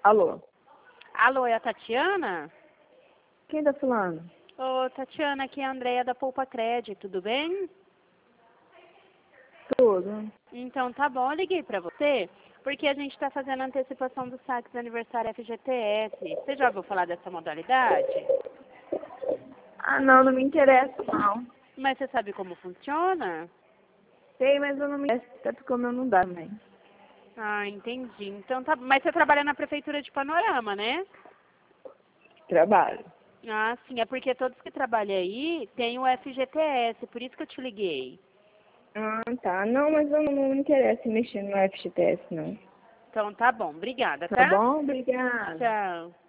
Alô? Alô, é a Tatiana? Quem tá falando? Ô, Tatiana, aqui é a Andréia da Poupa Crédito, tudo bem? Tudo. Então, tá bom, eu liguei pra você porque a gente está fazendo a antecipação do saque do aniversário FGTS. Você já ouviu falar dessa modalidade? Ah, não me interessa, não. Mas você sabe como funciona? Sei, mas eu não me interessa, até porque o meu não dá, mãe. Ah, entendi. Então tá. Mas você trabalha na prefeitura de Panorama, né? Trabalho. Ah, sim. É porque todos que trabalham aí têm o FGTS, por isso que eu te liguei. Ah, tá. Não, mas eu não me interessa em mexer no FGTS, não. Então tá bom. Obrigada, Tá tá? bom? Obrigada. Tchau.